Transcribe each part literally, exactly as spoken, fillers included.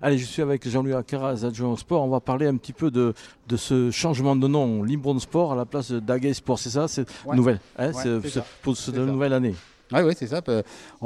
Allez, je suis avec Jean-Louis Alcaraz, adjoint au sport. On va parler un petit peu de, de ce changement de nom, Libourne Sport à la place d'Agay Sport. C'est ça, c'est Ouais, nouvelle, hein, ouais, c'est, c'est c'est ça. pour cette C'est ça. nouvelle année. Ah oui, c'est ça. On,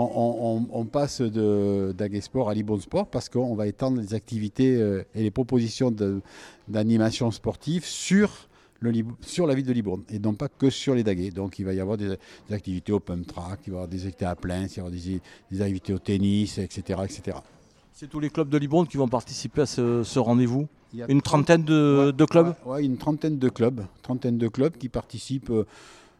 on- on- on passe de d'Agay Sport à Libourne Sport parce qu'on va étendre les activités euh, et les propositions de- d'animation sportive sur, le, Lib- sur la ville de Libourne et non pas que sur les Daguets. Donc il va y avoir des, des activités open track, il va y avoir des activités à plein, il va y avoir des, des activités au tennis, et cetera, et cetera. C'est tous les clubs de Libourne qui vont participer à ce, ce rendez-vous. Il y a Une trente trentaine de, ouais, de clubs. ouais, ouais, une trentaine de clubs, trentaine de clubs qui participent euh,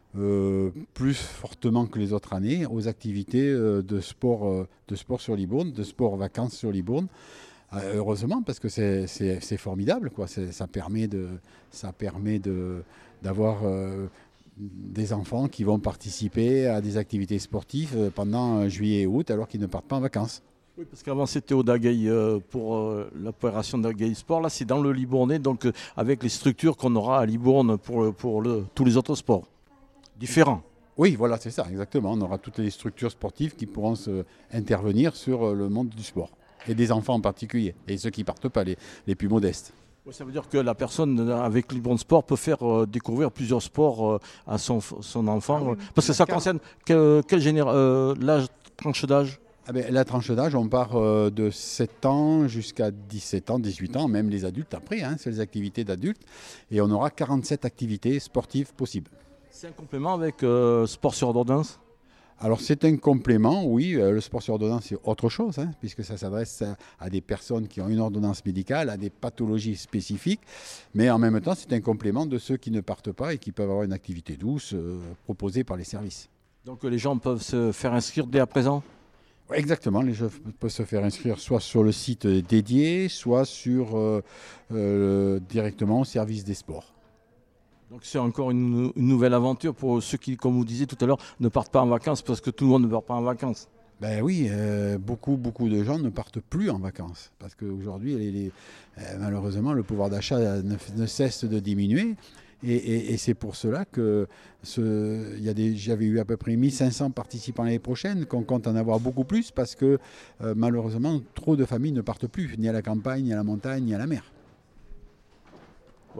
euh, plus fortement que les autres années aux activités euh, de sport, euh, de sport sur Libourne, de sport vacances sur Libourne. Euh, heureusement, parce que c'est c'est- c'est formidable, quoi. C'est- Ça permet de, ça permet de d'avoir euh, des enfants qui vont participer à des activités sportives euh, pendant euh, juillet et août, alors qu'ils ne partent pas en vacances. Oui, parce qu'avant c'était au Dagay euh, pour euh, l'opération d'Agay Sport. Là, c'est dans le Libournais, donc euh, avec les structures qu'on aura à Libourne pour, le- pour le- tous les autres sports différents. Oui, voilà, c'est ça, exactement. On aura toutes les structures sportives qui pourront se- intervenir sur euh, le monde du sport. Et des enfants en particulier. Et ceux qui partent pas, les, les plus modestes. Ouais, ça veut dire que la personne euh, avec Libourne Sport peut faire euh, découvrir plusieurs sports euh, à son, son enfant. Ah oui, euh, oui. Parce que La ça carte. concerne que- quel général, euh, l'âge, tranche d'âge. Ah ben, la tranche d'âge, on part euh, de sept ans jusqu'à dix-sept ans, dix-huit ans, même les adultes après, hein, c'est les activités d'adultes. Et on aura quarante-sept activités sportives possibles. C'est un complément avec euh, sport sur ordonnance. Alors c'est un complément, oui, euh, le sport sur ordonnance c'est autre chose, hein, puisque ça s'adresse à, à des personnes qui ont une ordonnance médicale, à des pathologies spécifiques, mais en même temps c'est un complément de ceux qui ne partent pas et qui peuvent avoir une activité douce euh, proposée par les services. Donc euh, les gens peuvent se faire inscrire dès à présent. Ouais, exactement, les jeux peuvent se faire inscrire soit sur le site dédié, soit sur, euh, euh, directement au service des sports. Donc c'est encore une, une nouvelle aventure pour ceux qui, comme vous disiez tout à l'heure, ne partent pas en vacances parce que tout le monde ne part pas en vacances. Ben oui, euh, beaucoup, beaucoup de gens ne partent plus en vacances parce qu'aujourd'hui, les- les- euh, malheureusement, le pouvoir d'achat ne, ne cesse de diminuer. Et, et- et c'est pour cela que ce, il y a des, j'avais eu à peu près mille cinq cents participants l'année prochaine, qu'on compte en avoir beaucoup plus parce que euh, malheureusement, trop de familles ne partent plus, ni à la campagne, ni à la montagne, ni à la mer.